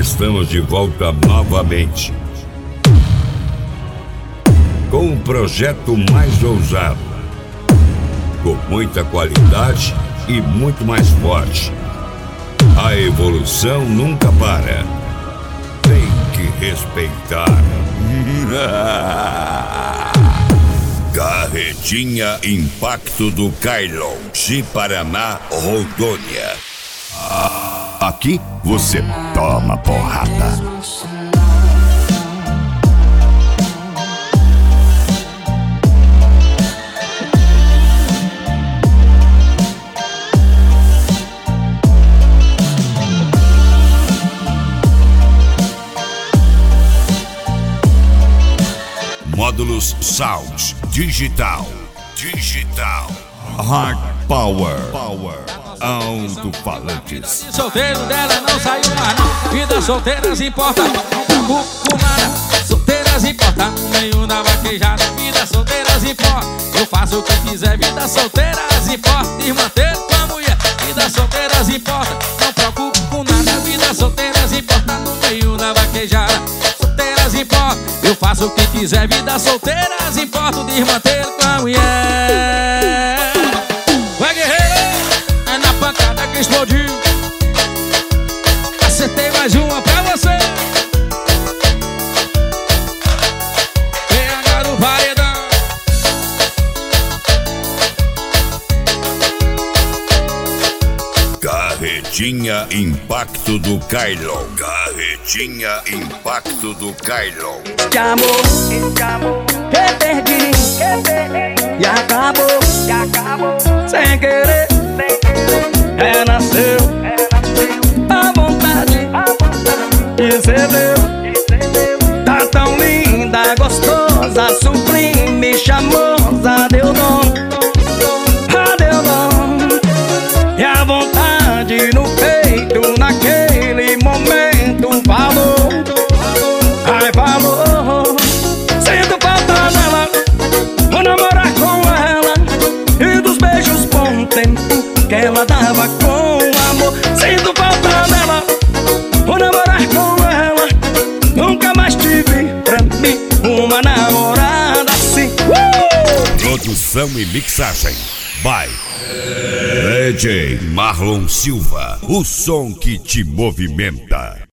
Estamos de volta novamente com um projeto mais ousado, com muita qualidade e muito mais forte. A evolução nunca para. Tem que respeitar. Carretinha Impacto do Kailon, Ji-Paraná, Rondônia. Aqui você toma porrada. Módulos Sound Digital. Hard Power. Alto-falantes. Solteiro dela não saiu mais não. Vida solteiras importa, não preocupo com nada. Solteiras importa, no meio da vaquejada. Vida solteiras importa, eu faço o que quiser. Vida solteiras importa, irmã ter com a mulher. Vida solteiras importa, não preocupo com nada. Vida solteiras importa, no meio da vaquejada. Solteiras importa, eu faço o que quiser. Vida solteiras importa, de irmã ter com a mulher. Vai, guerreiro! É na pancada que explodiu. Acertei mais uma pra você. PH do paredão. Carretinha Impacto do Kailon. Carretinha Impacto do Kailon. Te amor, que perdi, e acabou, sem querer, renasceu, a vontade, e cedeu, tá tão linda, gostosa, sublime, charmosa, deu nome, deu nome, e a vontade no peito, naquele momento, falou, ai falou, sinto falta dela, vou namorar com ela, e dos beijos bom tempo que ela dava com amor. Sinto falta dela, vou namorar com ela, nunca mais tive pra mim uma namorada assim. Produção e mixagem by DJ Marlon Silva. O som que te movimenta.